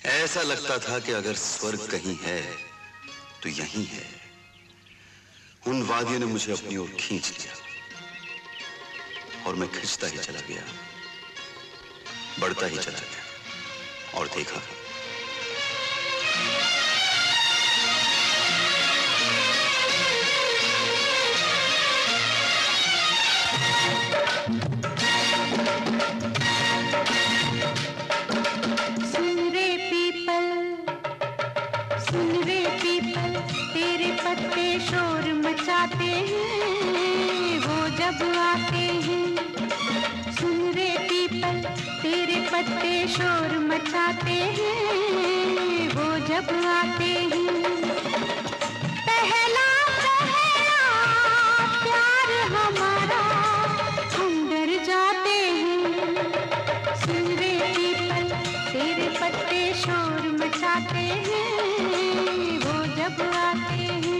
ऐसा लगता था कि अगर स्वर्ग कहीं है तो यहीं है। उन वादियों ने मुझे अपनी ओर खींच लिया और मैं खिंचता ही चला गया, बढ़ता ही चला गया और देखा तेरे पत्ते शोर मचाते हैं वो जब आते हैं। सुन रे पीपल तेरे पत्ते शोर मचाते हैं वो जब आते हैं। पहला पहला प्यार हमारा हम डर जाते हैं। सुन रे पीपल तेरे पत्ते शोर मचाते हैं जब आते हैं।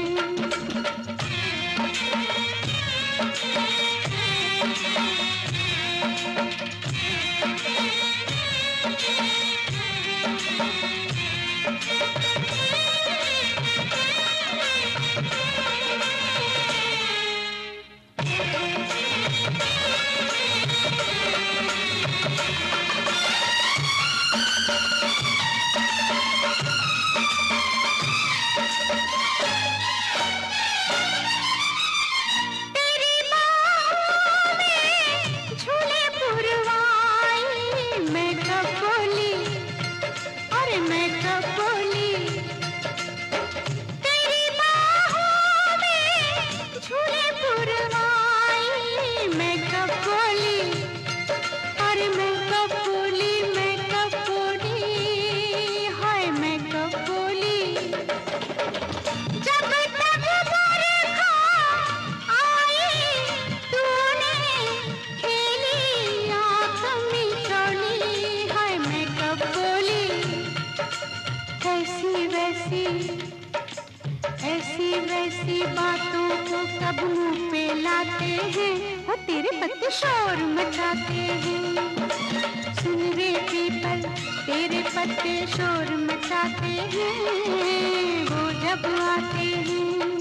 ऐसी वैसी बातों को कब मुंह पे लाते हैं वो तेरे पत्ते शोर मचाते हैं। सुन रे पीपल तेरे पत्ते शोर मचाते हैं वो जब आते हैं।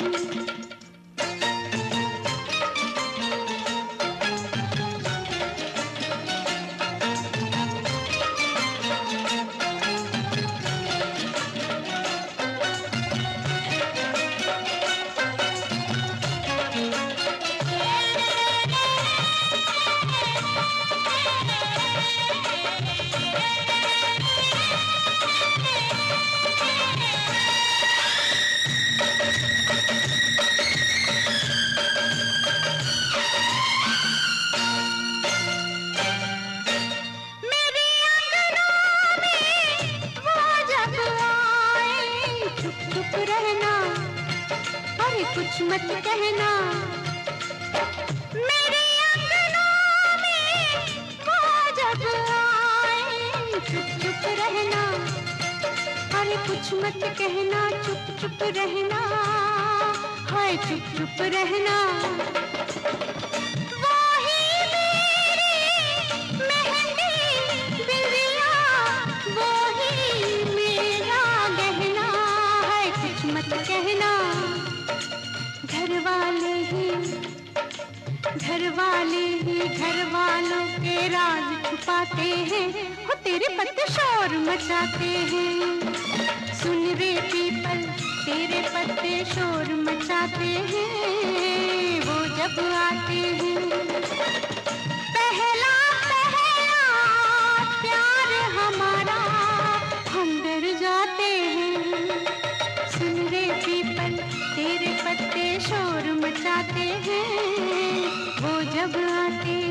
कुछ मत कहना मेरे अंगनों में वो जब आए चुप चुप रहना। अरे कुछ मत कहना चुप चुप रहना, हाय चुप चुप रहना। घर वालों के राज छुपाते हैं वो तेरे पत्ते शोर मचाते हैं। सुन रे पीपल तेरे पत्ते शोर मचाते हैं वो जब आते हैं। पहला पहला प्यार हमारा हम डर जाते हैं। सुन रे पीपल तेरे पत्ते शोर मचाते हैं वो जब आते